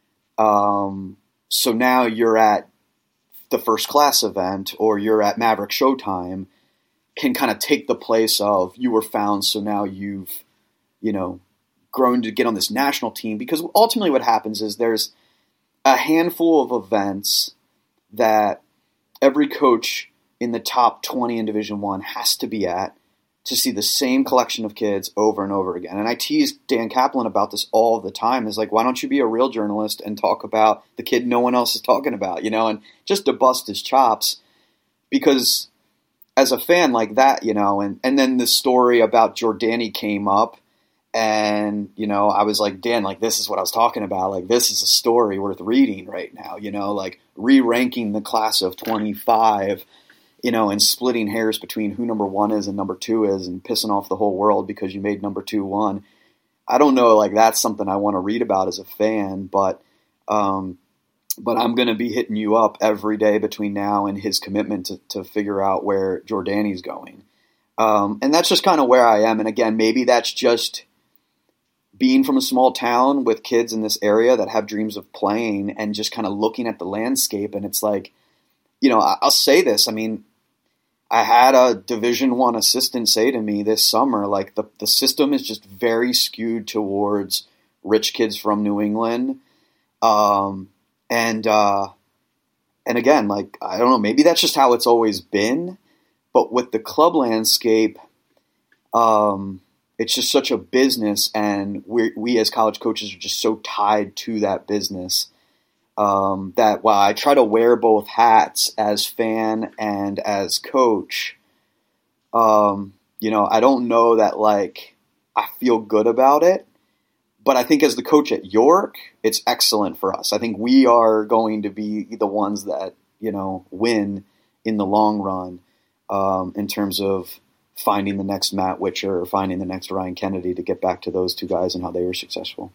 S2: um, so now you're at the first class event or you're at Maverick Showtime, can kind of take the place of you were found, so now you've, you know, grown to get on this national team. Because ultimately what happens is there's a handful of events that every coach in the top twenty in Division One has to be at to see the same collection of kids over and over again. And I tease Dan Kaplan about this all the time. Is like, why don't you be a real journalist and talk about the kid no one else is talking about, you know, and just to bust his chops. Because as a fan like that, you know, and, and then the story about Jordani came up, and, you know, I was like, Dan, like, this is what I was talking about. Like, this is a story worth reading right now, you know, like re-ranking the class of twenty-five, you know, and splitting hairs between who number one is and number two is and pissing off the whole world because you made number two one. I don't know, like that's something I want to read about as a fan, but um, but I'm going to be hitting you up every day between now and his commitment to, to figure out where Jordani's going. Um, and that's just kind of where I am. And again, maybe that's just being from a small town with kids in this area that have dreams of playing and just kind of looking at the landscape. And it's like, you know, I, I'll say this. I mean, I had a Division One assistant say to me this summer, like the, the system is just very skewed towards rich kids from New England. Um, and, uh, and again, like, I don't know, maybe that's just how it's always been, but with the club landscape, um, it's just such a business, and we we as college coaches are just so tied to that business um, that while I try to wear both hats as fan and as coach, um, you know, I don't know that like I feel good about it. But I think as the coach at York, it's excellent for us. I think we are going to be the ones that, you know, win in the long run um, in terms of finding the next Matt Witcher or finding the next Ryan Kennedy, to get back to those two guys and how they were successful.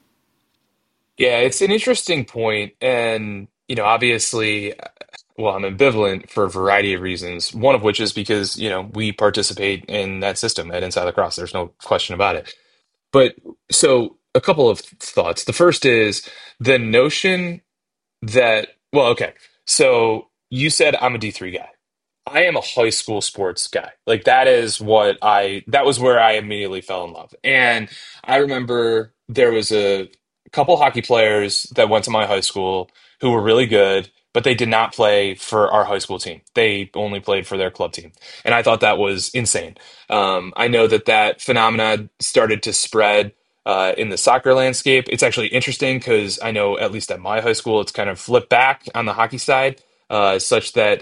S1: Yeah, it's an interesting point, and you know, obviously, well, I'm ambivalent for a variety of reasons. One of which is because you know we participate in that system at Inside Lacrosse. There's no question about it. But so a couple of thoughts. The first is the notion that, well, okay. So you said I'm a D three guy. I am a high school sports guy. Like that is what I that was where I immediately fell in love. And I remember there was a couple hockey players that went to my high school who were really good, but they did not play for our high school team. They only played for their club team. And I thought that was insane. Um, I know that that phenomena started to spread uh, in the soccer landscape. It's actually interesting because I know, at least at my high school, it's kind of flipped back on the hockey side, uh, such that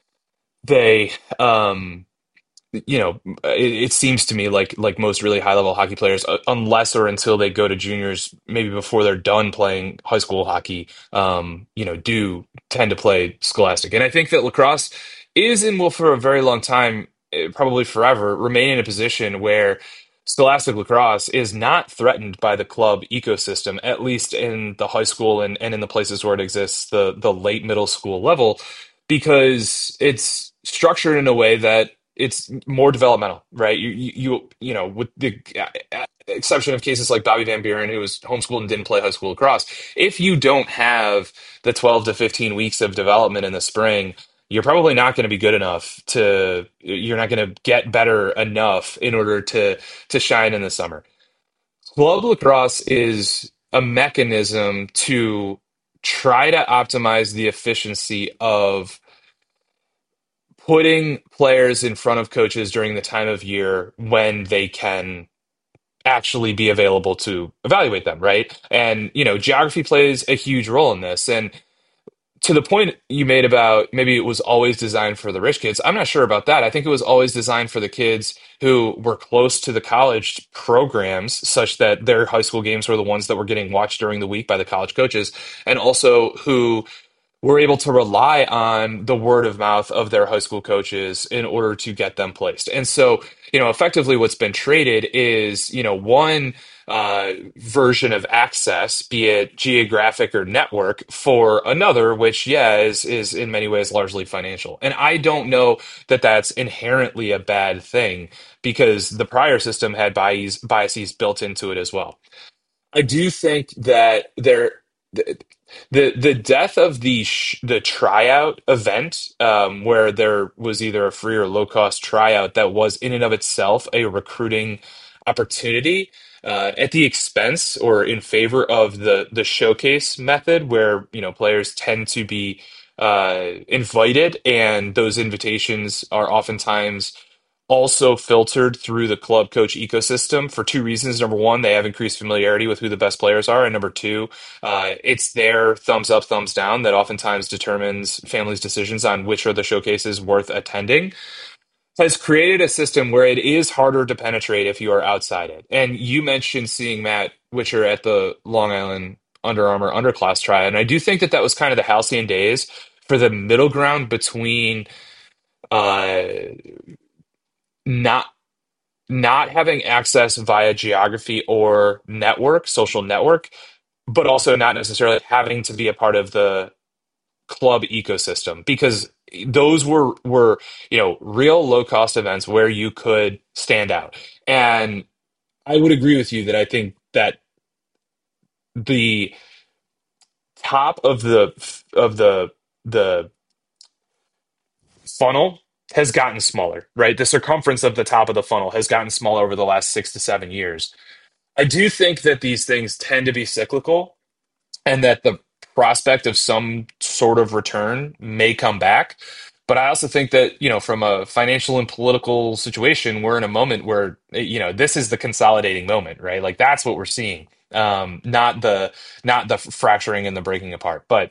S1: they um you know it, it seems to me like like most really high level hockey players, uh, unless or until they go to juniors, maybe before they're done playing high school hockey, um you know do tend to play scholastic. And I think that lacrosse is and will for a very long time, eh, probably forever, remain in a position where scholastic lacrosse is not threatened by the club ecosystem, at least in the high school and, and in the places where it exists, the the late middle school level, because it's structured in a way that it's more developmental, right? You, you, you, you know, with the uh, exception of cases like Bobby Van Buren, who was homeschooled and didn't play high school lacrosse, if you don't have the twelve to fifteen weeks of development in the spring, you're probably not going to be good enough to, you're not going to get better enough in order to, to shine in the summer. Club lacrosse is a mechanism to try to optimize the efficiency of putting players in front of coaches during the time of year when they can actually be available to evaluate them, right? And, you know, geography plays a huge role in this. And to the point you made about maybe it was always designed for the rich kids, I'm not sure about that. I think it was always designed for the kids who were close to the college programs, such that their high school games were the ones that were getting watched during the week by the college coaches, and also who were able to rely on the word of mouth of their high school coaches in order to get them placed. And so, you know, effectively what's been traded is, you know, one uh, version of access, be it geographic or network, for another, which, yeah, is, is in many ways largely financial. And I don't know that that's inherently a bad thing, because the prior system had bias, biases built into it as well. I do think that there the the, the death of the sh the tryout event, um, where there was either a free or low cost tryout that was in and of itself a recruiting opportunity, uh, at the expense or in favor of the the showcase method, where you know players tend to be uh, invited, and those invitations are oftentimes also filtered through the club coach ecosystem for two reasons. Number one, they have increased familiarity with who the best players are. And number two, uh, it's their thumbs up, thumbs down that oftentimes determines families' decisions on which are the showcases worth attending. Has created a system where it is harder to penetrate if you are outside it. And you mentioned seeing Matt Witcher at the Long Island Under Armour underclass try. And I do think that that was kind of the halcyon days for the middle ground between uh, not not having access via geography or network, social network, but also not necessarily having to be a part of the club ecosystem because those were were you know real low cost events where you could stand out. And I would agree with you that I think that the top of the of the the funnel has gotten smaller, right? The circumference of the top of the funnel has gotten smaller over the last six to seven years. I do think that these things tend to be cyclical and that the prospect of some sort of return may come back. But I also think that, you know, from a financial and political situation, we're in a moment where, you know, this is the consolidating moment, right? Like that's what we're seeing. Um, not the not the fracturing and the breaking apart. But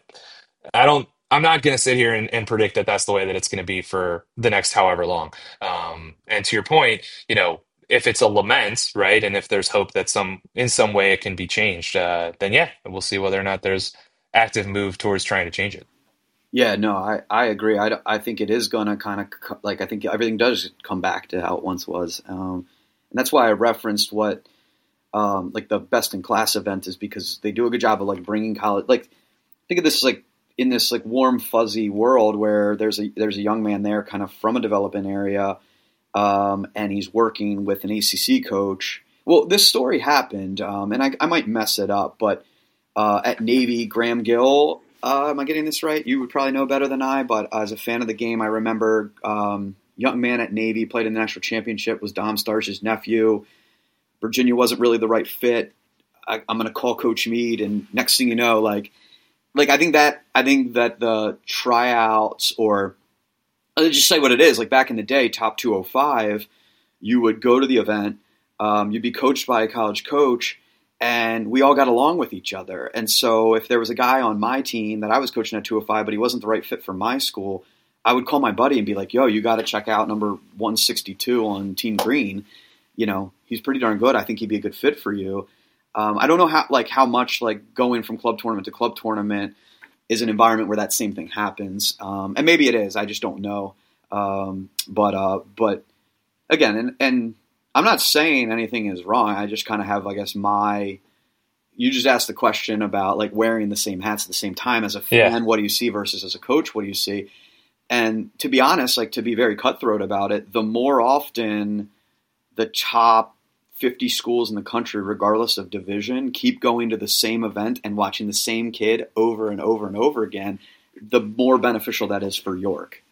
S1: I don't. I'm not going to sit here and, and predict that that's the way that it's going to be for the next however long. Um, and to your point, you know, if it's a lament, right, and if there's hope that some in some way it can be changed, uh, then yeah, we'll see whether or not there's active move towards trying to change it.
S2: Yeah, no, I, I agree. I, I think it is going to kind of like I think everything does come back to how it once was, um, and that's why I referenced what um, like the best in class event is because they do a good job of like bringing college. Like think of this like in this like warm fuzzy world where there's a there's a young man there kind of from a development area, um, and he's working with an A C C coach. Well, this story happened, um, and I, I might mess it up, but uh, at Navy, Graham Gill. Uh, am I getting this right? You would probably know better than I, but as a fan of the game, I remember um, young man at Navy, played in the national championship, was Dom Starch's nephew. Virginia wasn't really the right fit. I, I'm going to call Coach Mead, and next thing you know, like, like I think that I think that the tryouts, or I'll just say what it is. Like back in the day, top two oh five, you would go to the event, um, you'd be coached by a college coach. And we all got along with each other. And so if there was a guy on my team that I was coaching at two oh five, but he wasn't the right fit for my school, I would call my buddy and be like, yo, you got to check out number one sixty-two on Team Green. You know, he's pretty darn good. I think he'd be a good fit for you. Um, I don't know how like how much like going from club tournament to club tournament is an environment where that same thing happens. Um, and maybe it is. I just don't know. Um, but uh, but again, and, and I'm not saying anything is wrong. I just kind of have, I guess, my – you just asked the question about, like, wearing the same hats at the same time. As a fan,
S1: Yeah.
S2: what do you see versus as a coach, what do you see? And to be honest, like, to be very cutthroat about it, the more often the top fifty schools in the country, regardless of division, keep going to the same event and watching the same kid over and over and over again, the more beneficial that is for York.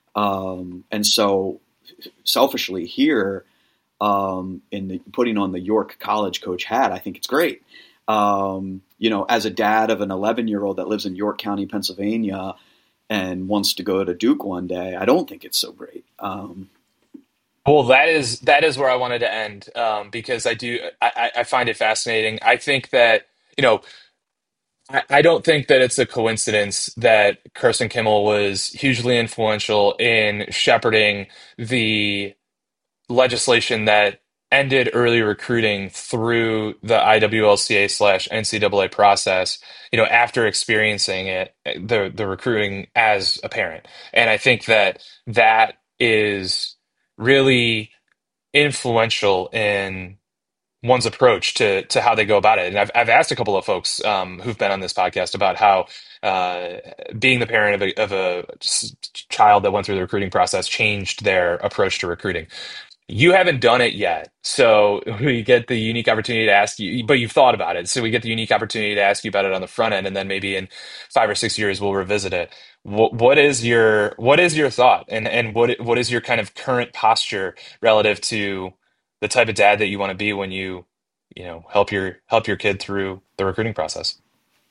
S2: Um, and so selfishly here – Um, in the putting on the York college coach hat, I think it's great. Um, you know, as a dad of an eleven year old that lives in York County, Pennsylvania, and wants to go to Duke one day, I don't think it's so great. Um,
S1: Well, that is that is where I wanted to end um, because I do I, I I find it fascinating. I think that you know I, I don't think that it's a coincidence that Kirsten Kimmel was hugely influential in shepherding the legislation that ended early recruiting through the I W L C A slash N C double A process, you know, after experiencing it, the the recruiting as a parent. And I think that that is really influential in one's approach to to how they go about it. And I've I've asked a couple of folks um, who've been on this podcast about how uh, being the parent of a of a child that went through the recruiting process changed their approach to recruiting. You haven't done it yet, so we get the unique opportunity to ask you, but you've thought about it. So we get the unique opportunity to ask you about it on the front end, and then maybe in five or six years we'll revisit it. What, what is your what is your thought, and and what what is your kind of current posture relative to the type of dad that you want to be when you you know help your help your kid through the recruiting process?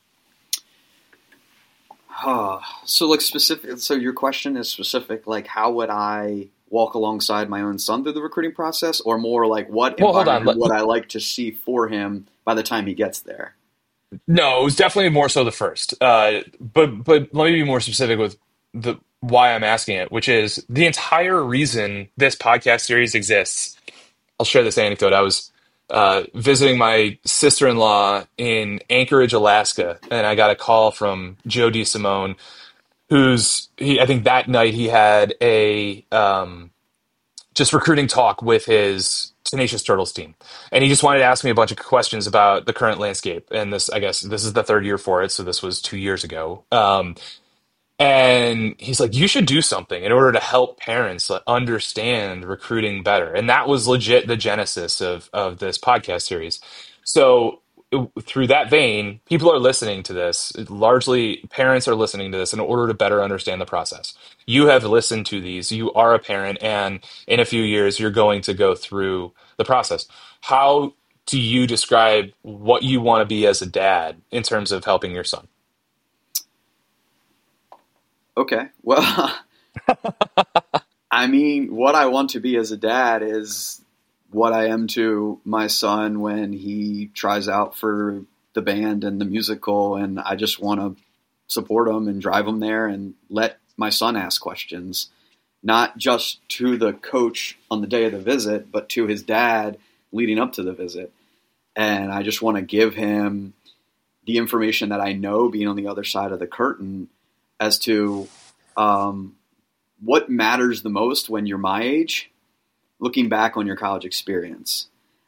S2: so like specific, so your question is specific, like how would I walk alongside my own son through the recruiting process, or more like what
S1: Well, hold on.
S2: environment would I like to see for him by the time he gets there?
S1: No, it was definitely more so the first. Uh, but but let me be more specific with the why I'm asking it, which is the entire reason this podcast series exists. I'll share this anecdote. I was uh, visiting my sister-in-law in Anchorage, Alaska, and I got a call from Joe DeSimone, who's he. I think that night he had a um, just recruiting talk with his Tenacious Turtles team. And he just wanted to ask me a bunch of questions about the current landscape. And this, I guess, this is the third year for it. So this was two years ago. Um, and he's like, you should do something in order to help parents like, understand recruiting better. And that was legit the genesis of, of this podcast series. So it- through that vein, people are listening to this. Largely, parents are listening to this in order to better understand the process. You have listened to these. You are a parent, and in a few years, you're going to go through the process. How do you describe what you want to be as a dad in terms of helping your son?
S2: Okay. Well, I mean, what I want to be as a dad is what I am to my son when he tries out for the band and the musical, and I just want to support him and drive him there and let my son ask questions, not just to the coach on the day of the visit, but to his dad leading up to the visit. And I just want to give him the information that I know being on the other side of the curtain as to um, what matters the most when you're my age, looking back on your college experience.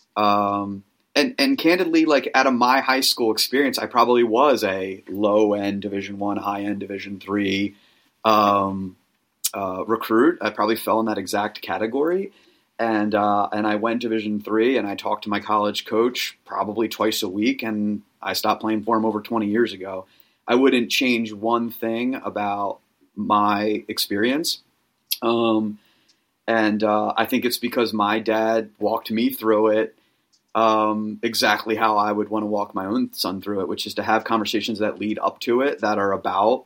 S2: Um, and, and candidly, like out of my high school experience, I probably was a low end Division One, high end Division Three um, uh, recruit. I probably fell in that exact category. And, uh, and I went Division Three, and I talked to my college coach probably twice a week, and I stopped playing for him over twenty years ago. I wouldn't change one thing about my experience. Um, and uh, I think it's because my dad walked me through it um, exactly how I would want to walk my own son through it, which is to have conversations that lead up to it, that are about,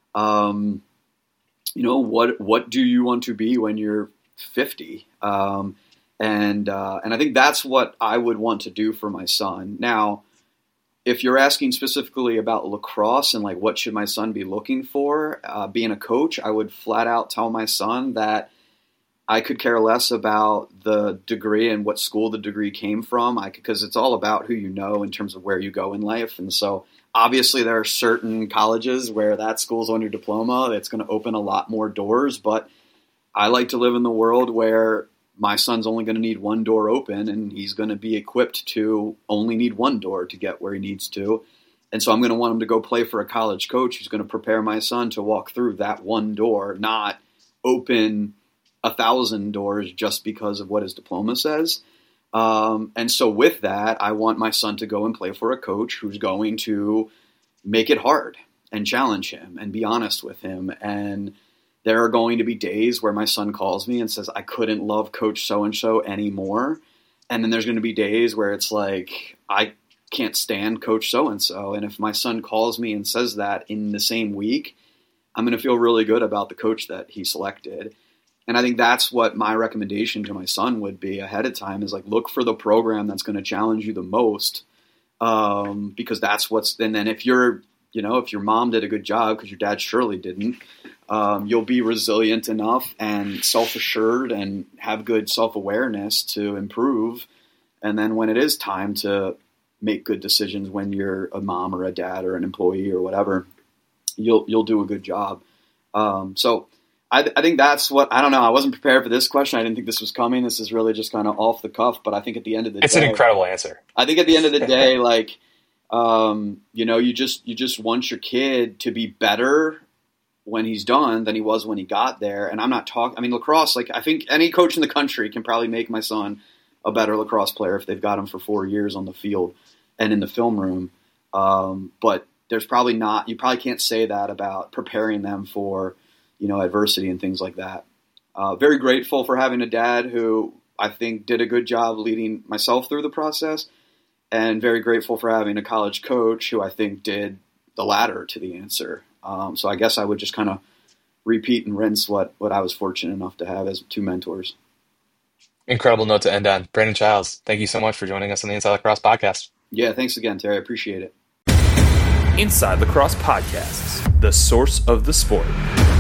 S2: um, you know, what what do you want to be when you're fifty? Um, and uh, and I think that's what I would want to do for my son. Now, if you're asking specifically about lacrosse and like what should my son be looking for, uh, being a coach, I would flat out tell my son that I could care less about the degree and what school the degree came from, I because it's all about who you know in terms of where you go in life. And so obviously there are certain colleges where that school's on your diploma that's going to open a lot more doors, but I like to live in the world where my son's only going to need one door open, and he's going to be equipped to only need one door to get where he needs to. And so I'm going to want him to go play for a college coach who's going to prepare my son to walk through that one door, not open a thousand doors just because of what his diploma says. Um, and so with that, I want my son to go and play for a coach who's going to make it hard and challenge him and be honest with him. And there are going to be days where my son calls me and says, I couldn't love coach so-and-so anymore. And then there's going to be days where it's like, I can't stand coach so-and-so. And if my son calls me and says that in the same week, I'm going to feel really good about the coach that he selected. And I think that's what my recommendation to my son would be ahead of time, is like, look for the program that's going to challenge you the most. Um, because that's what's, and then if you're, you know, if your mom did a good job, because your dad surely didn't, um, you'll be resilient enough and self-assured and have good self-awareness to improve. And then when it is time to make good decisions, when you're a mom or a dad or an employee or whatever, you'll you'll do a good job. Um, so I, I think that's what, I don't know. I wasn't prepared for this question. I didn't think this was coming. This is really just kind of off the cuff. But I think at the end of the
S1: It's
S2: day,
S1: an incredible answer.
S2: I think at the end of the day, like, um, you know, you just you just want your kid to be better when he's done than he was when he got there. And I'm not talking, I mean, lacrosse, like, I think any coach in the country can probably make my son a better lacrosse player if they've got him for four years on the field and in the film room. Um, but there's probably not, you probably can't say that about preparing them for, you know, adversity and things like that. Uh, very grateful for having a dad who I think did a good job leading myself through the process, and very grateful for having a college coach who I think did the latter to the answer. Um, so I guess I would just kind of repeat and rinse what, what I was fortunate enough to have as two mentors.
S1: Incredible note to end on. Brandon Childs, thank you so much for joining us on the Inside Lacrosse podcast.
S2: Yeah, thanks again, Terry. I appreciate it.
S3: Inside Lacrosse Podcasts, the source of the sport.